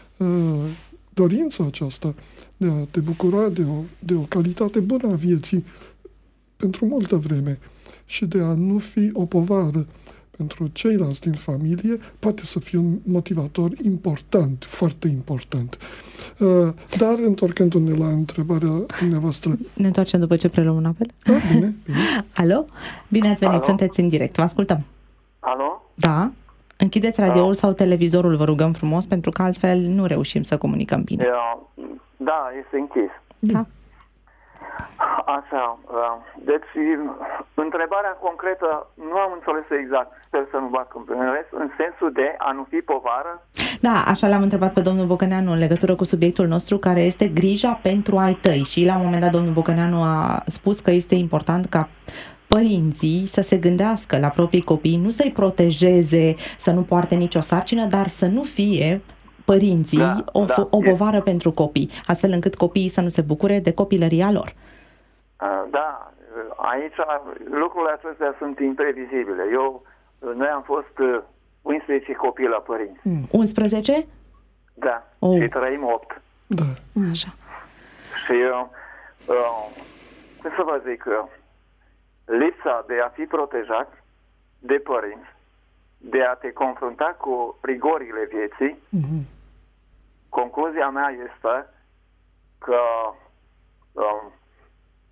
C: dorința aceasta de a te bucura de o, de o calitate bună a vieții pentru multă vreme și de a nu fi o povară pentru ceilalți din familie, poate să fie un motivator important, foarte important. Dar, întorcându-ne la întrebarea dumneavoastră...
B: Ne întoarcem după ce preluăm un apel?
C: Da, bine, bine.
B: Alo? Bine ați venit,
E: Alo?
B: Sunteți în direct, vă ascultăm.
E: Alo?
B: Da? Închideți radioul Alo? sau televizorul, vă rugăm frumos, pentru că altfel nu reușim să comunicăm bine.
E: Da, este închis.
B: Da.
E: Așa, deci întrebarea concretă nu am înțeles exact, sper să nu bag în rest, în sensul de a nu fi povară?
B: Da, așa l-am întrebat pe domnul Bocăneanu în legătură cu subiectul nostru, care este grija pentru ai tăi, și la un moment dat domnul Bocăneanu a spus că este important ca părinții să se gândească la proprii copii, nu să-i protejeze, să nu poarte nicio sarcină, dar să nu fie părinții da, o, da, o povară e... pentru copii, astfel încât copiii să nu se bucure de copilăria lor.
E: Da, aici lucrurile acestea sunt imprevizibile. Eu, noi am fost unsprezece copii la părinți.
B: unsprezece?
E: Da,
B: oh.
E: și trăim opt.
C: Da.
B: Așa.
E: Și, uh, cum să vă zic, lipsa de a fi protejat de părinți, de a te confrunta cu rigorile vieții, uh-huh. concluzia mea este că uh,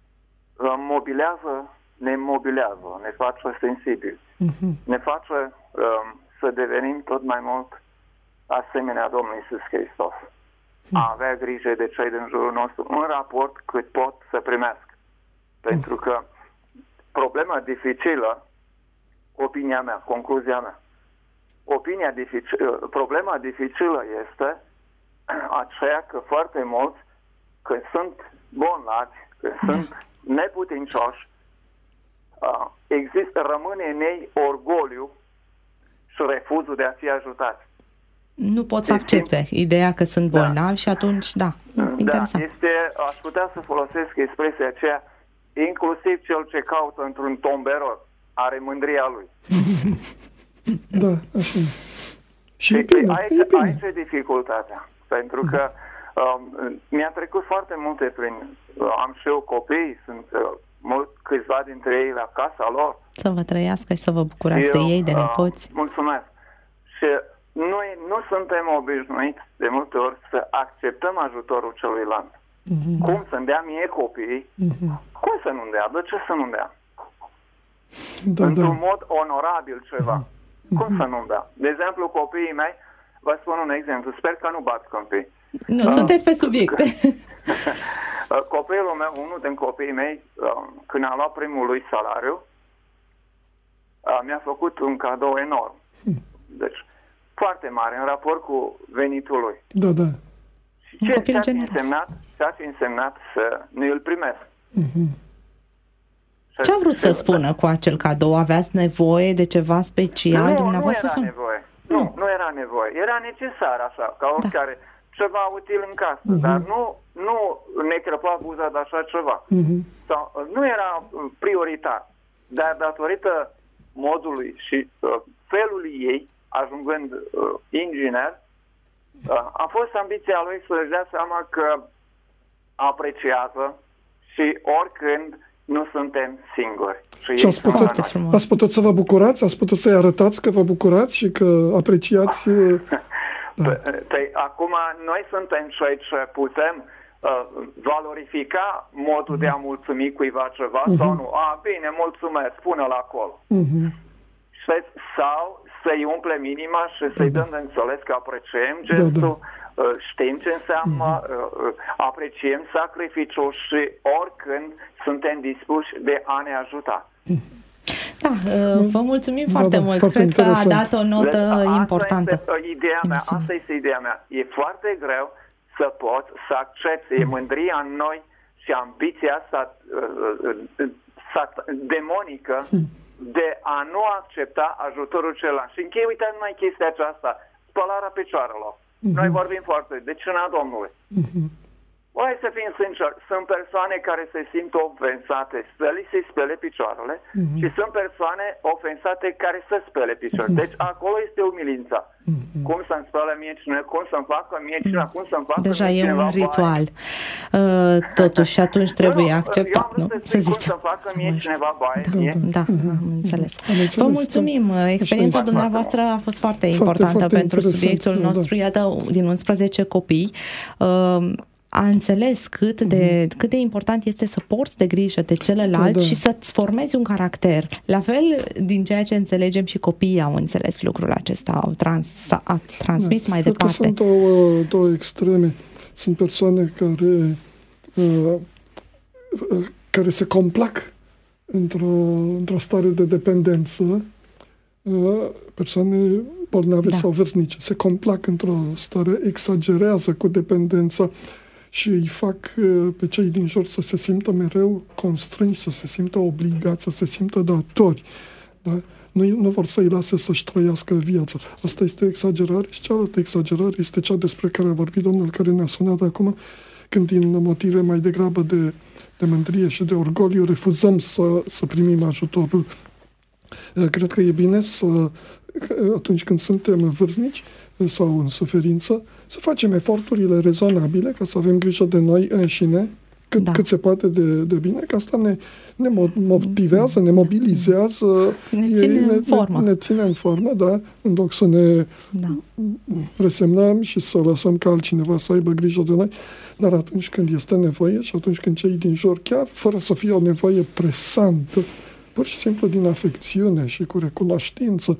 E: mobilează, ne mobilează, ne face sensibili, uh-huh. ne face să devenim tot mai mult asemenea Domnului Iisus Hristos. A avea grijă de cei din jurul nostru în raport cât pot să primească. Pentru că problema dificilă, opinia mea, concluzia mea, opinia dificilă, problema dificilă este aceea că foarte mulți, când sunt bolnavi, când sunt neputincioși, există, rămâne în ei orgoliu și refuzul de a fi ajutați.
B: Nu pot să accepte ideea că sunt bolnavi, da. Și atunci, da, interesant.
E: Da, este, aș putea să folosesc expresia aceea, inclusiv cel ce caută într-un tomberon are mândria lui.
C: Da, așa este. Și
E: e
C: bine,
E: aici,
C: e bine.
E: aici e dificultatea. Pentru că um, mi-a trecut foarte multe prin... Uh, am și eu copii, sunt uh, mult, câțiva dintre ei la casa lor.
B: Să vă trăiască și să vă bucurați eu, de ei, de nepoți.
E: Uh, mulțumesc. Și noi nu suntem obișnuiți de multe ori să acceptăm ajutorul celuilalt. Mm-hmm. Cum să-mi dea mie copiii? Mm-hmm. Cum să nu-mi dea? De ce să nu-mi dea? Da, într-un da. mod onorabil ceva. Mm-hmm. Cum să nu-mi dea? De exemplu, copiii mei, vă spun un exemplu, sper că nu bat câmpii.
B: Nu, uh, sunteți pe subiecte.
E: Copilul meu, unul din copiii mei, uh, când a luat primul lui salariu, uh, mi-a făcut un cadou enorm. Mm. Deci, foarte mare în raport cu venitul lui.
C: Da, da.
E: Și ce, ce a însemnat, ce a însemnat să nu îl primesc. Mm-hmm.
B: Ce a vrut să spună cu acel cadou? Aveați nevoie de ceva special
E: nu,
B: dumneavoastră?
E: Nu, era sau? nevoie. Nu, nu, nu era nevoie. Era necesar așa, ca oricare, da. ceva util în casă, uh-huh. dar nu, nu ne crăpa buza de așa ceva. Uh-huh. Sau, nu era prioritar, dar datorită modului și uh, felului ei, ajungând uh, inginer, uh, a fost ambiția lui să-și dea seama că apreciază și oricând nu suntem singuri. Și, și ați, putut,
C: ați putut să vă bucurați? Ați putut să-i arătați că vă bucurați și că apreciați?
E: Da. Păi, acum noi suntem cei ce putem uh, valorifica modul de a mulțumi cuiva ceva uh-huh. sau nu. A, bine, mulțumesc, pune-l acolo. Uh-huh. Sau să-i umplem inima și să-i dăm de înțeles că apreciem gestul, da, da. știm ce înseamnă, uh-huh. apreciem sacrificiul și oricând suntem dispuși de a ne ajuta. Uh-huh.
B: Da, vă mulțumim da, foarte da, mult. Foarte Cred interesant. Că a dat o notă deci, importantă.
E: Asta este ideea mea, asta este ideea mea. E foarte greu să poți să accepti mm. mândria în noi și ambiția asta uh, demonică mm. de a nu accepta ajutorul celălalt. Și închei, uitați numai chestia aceasta, spălarea picioarelor. Mm-hmm. Noi vorbim foarte de cina Domnului. Mm-hmm. Hai să fim sinceri, sunt persoane care se simt ofensate să li se spele picioarele mm-hmm. și sunt persoane ofensate care să spele picioarele. Deci acolo este umilința. Mm-hmm. Cum să-mi spele mie cineva, cum să-mi facă mie cineva, cum să-mi facă
B: Deja
E: mie cineva.
B: Deja e un ritual. Uh, totuși, atunci trebuie
E: nu,
B: acceptat, nu?
E: Să, să zicem. Cum să facă mie cineva baie.
B: Da, da, da, am înțeles. Am înțeles. Vă mulțumim. Experiența Așa dumneavoastră a fost foarte importantă foarte, foarte pentru subiectul da, nostru. Da. Iată, din unsprezece copii, uh, a înțeles cât de, cât de important este să porți de grijă de celălalt da, da. și să-ți formezi un caracter. La fel, din ceea ce înțelegem, și copiii au înțeles lucrul acesta, au trans, a transmis da, mai departe. Că
C: sunt două, două extreme. Sunt persoane care, uh, care se complac într-o, într-o stare de dependență, uh, persoane bolnave da. sau vârstnice. Se complac într-o stare, exagerează cu dependența și îi fac pe cei din jur să se simtă mereu constrânși, să se simtă obligați, să se simtă datori. Da? Nu, nu vor să-i lase să-și trăiască viața. Asta este o exagerare și cealaltă exagerare este cea despre care a vorbit domnul care ne-a sunat acum, când din motive mai degrabă de, de mândrie și de orgoliu refuzăm să, să primim ajutorul. Cred că e bine să, atunci când suntem vârstnici sau în suferință, să facem eforturile rezonabile ca să avem grijă de noi înșine, cât, da. cât se poate de, de bine, că asta ne, ne motivează, ne mobilizează,
B: ne ține
C: ne,
B: în formă.
C: Ne, ne ține în formă, da, în loc să ne da. resemnăm și să lăsăm ca altcineva să aibă grijă de noi, dar atunci când este nevoie și atunci când cei din jur, chiar fără să fie o nevoie presantă, pur și simplu din afecțiune și cu recunoștință,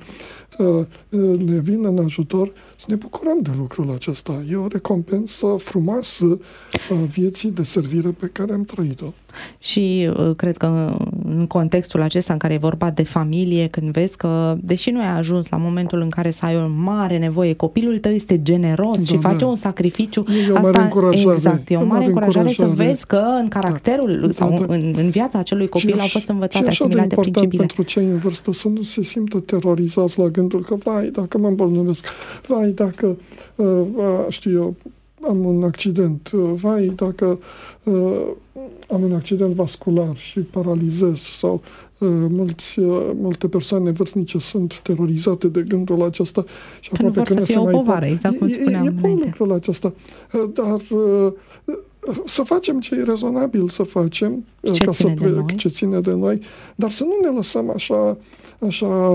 C: ne vin în ajutor, să ne bucurăm de lucrul acesta. E o recompensă frumoasă a vieții de servire pe care am trăit-o.
B: Și cred că în contextul acesta în care e vorba de familie, când vezi că, deși nu ai ajuns la momentul în care să ai o mare nevoie, copilul tău este generos da, și face da. un sacrificiu,
C: e o mare încurajare.
B: Exact, e o mare încurajare să vezi că în caracterul da. sau da, da. În, în viața acelui copil au fost învățate asimilate principiile.
C: Pentru cei în vârstă să nu se simtă terorizați la gândul că, vai, dacă mă îmbolnăvesc, vai, dacă, uh, știu eu, am un accident, vai, dacă uh, am un accident vascular și paralizez sau uh, mulți, uh, multe persoane vârstnice sunt terorizate de gândul acesta și
B: că aproape că nu se mai povară, exact cum spuneam
C: e, e bun lucrul acesta, uh, dar uh, să facem ce e rezonabil să facem,
B: ce,
C: ca
B: ține
C: să,
B: de noi.
C: ce ține de noi, dar să nu ne lăsăm așa, așa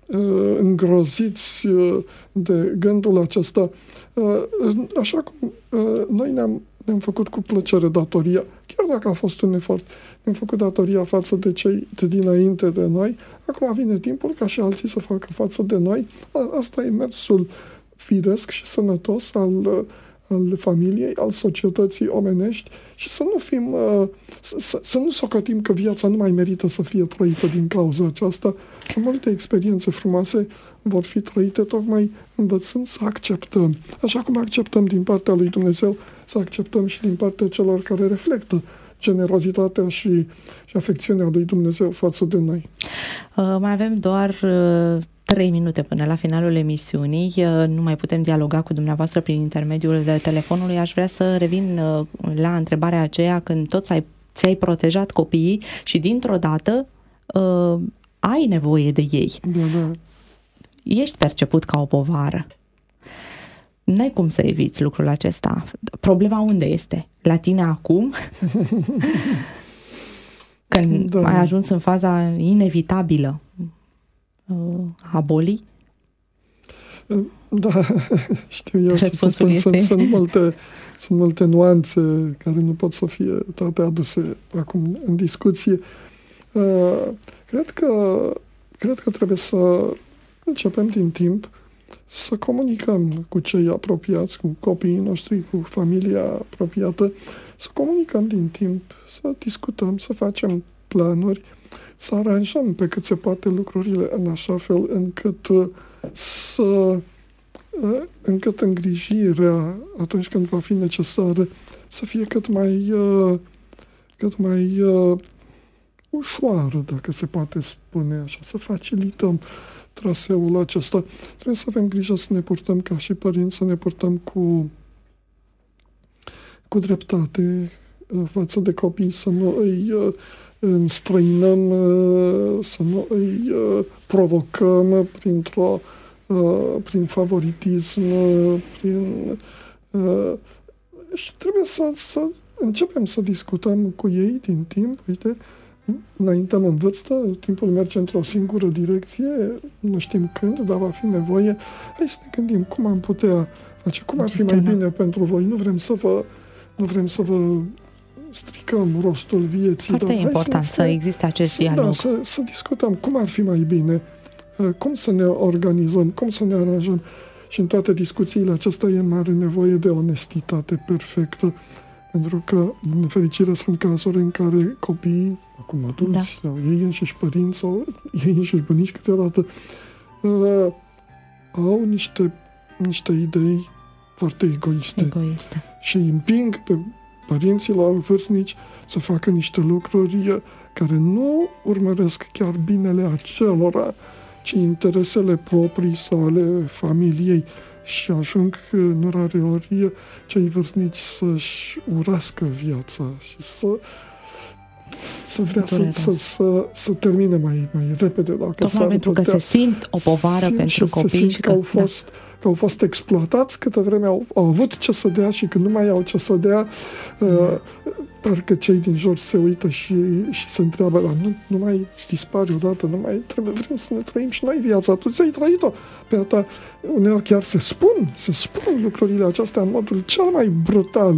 C: îngroziți de gândul acesta. Așa cum noi ne-am, ne-am făcut cu plăcere datoria, chiar dacă a fost un efort, ne-am făcut datoria față de cei de dinainte de noi, acum vine timpul ca și alții să facă față de noi. Asta e mersul firesc și sănătos al al familiei, al societății omenești și să nu fim, să, să nu socotim că viața nu mai merită să fie trăită din cauza aceasta. Multe experiențe frumoase vor fi trăite tocmai învățând să acceptăm. Așa cum acceptăm din partea lui Dumnezeu, să acceptăm și din partea celor care reflectă generozitatea și, și afecțiunea lui Dumnezeu față de noi.
B: Uh, mai avem doar uh... Trei minute până la finalul emisiunii. Nu mai putem dialoga cu dumneavoastră prin intermediul telefonului. Aș vrea să revin la întrebarea aceea când tot ți-ai, ți-ai protejat copiii și dintr-o dată uh, ai nevoie de ei.
C: Da, da.
B: Ești perceput ca o povară. N-ai cum să eviți lucrul acesta. Problema unde este? La tine acum? Când da. ai ajuns în faza inevitabilă a bolii?
C: Da, știu eu ce să spun.
B: Este...
C: Sunt, sunt, multe, sunt multe nuanțe care nu pot să fie toate aduse acum în discuție. Uh, cred că, cred că trebuie să începem din timp să comunicăm cu cei apropiați, cu copiii noștri, cu familia apropiată, să comunicăm din timp, să discutăm, să facem planuri, să aranjăm pe cât se poate lucrurile în așa fel încât să încât îngrijirea atunci când va fi necesară să fie cât mai cât mai ușoară, dacă se poate spune așa, să facilităm traseul acesta. Trebuie să avem grijă să ne purtăm ca și părinți, să ne purtăm cu cu dreptate față de copii, să nu îi înstrăinăm, să nu îi provocăm printr-o, prin favoritism, prin... Și trebuie să, să începem să discutăm cu ei din timp. Uite, înaintăm în vârstă, timpul merge într-o singură direcție, nu știm când, dar va fi nevoie. Hai să ne gândim cum am putea face, cum ar fi mai bine pentru voi. Nu vrem să vă, nu vrem să vă stricăm rostul vieții.
B: Foarte dar important să, să existe acest
C: să,
B: dialog.
C: Da, să, să discutăm cum ar fi mai bine, cum să ne organizăm, cum să ne aranjăm. Și în toate discuțiile acestea e mare nevoie de onestitate perfectă, pentru că, din nefericire, sunt cazuri în care copiii, acum adulți, da. sau ei înșiși părinți, sau ei înșiși bunici câteodată, uh, au niște, niște idei foarte egoiste.
B: egoiste.
C: Și împing pe părinților vârstnici să facă niște lucruri care nu urmăresc chiar binele acelora, ci interesele proprii sau ale familiei. Și ajung în rare ori cei vârstnici să-și urască viața și să, să vrea să, să, să, să termine mai, mai repede. Dacă
B: Tocmai pentru că se simt o povară pentru copii.
C: Se simt și că, că au fost... Da. că au fost exploatați, câtă vreme au, au avut ce să dea și când nu mai au ce să dea, mm. uh, parcă cei din jur se uită și, și se întreabă, nu, nu mai dispare odată, nu mai trebuie, vrem să ne trăim și noi viața, tu ți-ai trăit-o pe a ta. Uneori chiar se spun, se spun lucrurile acestea în modul cel mai brutal.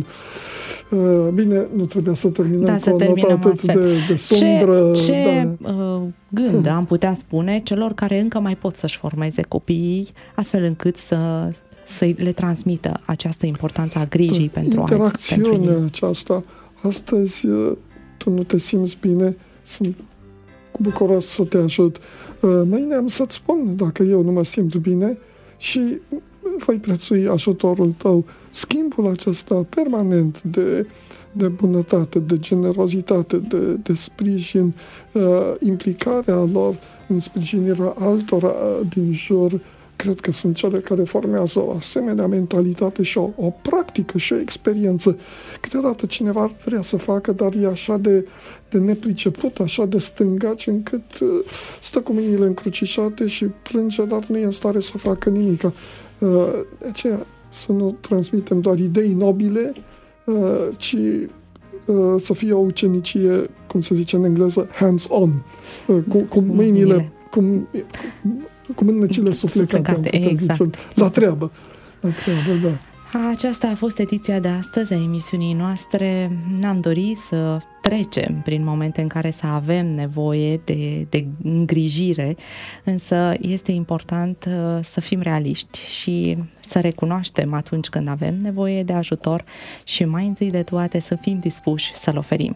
C: Uh, bine, nu trebuia să terminăm
B: da,
C: cu o notă atât de, de sumbră.
B: Ce, ce
C: da.
B: uh, gând, am putea spune, celor care încă mai pot să-și formeze copiii, astfel încât să, să le transmită această importanță a grijii da, pentru alții, pentru ei.
C: Interacțiunea aceasta, astăzi tu nu te simți bine, sunt bucuros să te ajut. Mâine am să-ți spun dacă eu nu mă simt bine și voi prețui ajutorul tău. Schimbul acesta permanent de, de bunătate, de generozitate, de, de sprijin, implicarea lor în sprijinirea altora din jur, cred că sunt cele care formează o asemenea mentalitate și o, o practică și o experiență. Câteodată cineva ar vrea să facă, dar e așa de, de nepriceput, așa de stângaci, încât uh, stă cu mâinile încrucișate și plânge, dar nu e în stare să facă nimic. Uh, de aceea să nu transmitem doar idei nobile, uh, ci uh, să fie o ucenicie, cum se zice în engleză, hands-on, uh, cu, cu mâinile, cu, cu mânecile suflecate,
B: exact.
C: La treabă. La treabă, da.
B: Aceasta a fost ediția de astăzi a emisiunii noastre. N-am dorit să trecem prin momente în care să avem nevoie de, de îngrijire, însă este important să fim realiști și să recunoaștem atunci când avem nevoie de ajutor și mai întâi de toate să fim dispuși să-l oferim.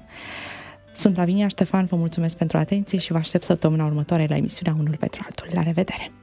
B: Sunt Lavinia Ștefan, vă mulțumesc pentru atenție și vă aștept săptămâna următoare la emisiunea Unul pentru altul. La revedere!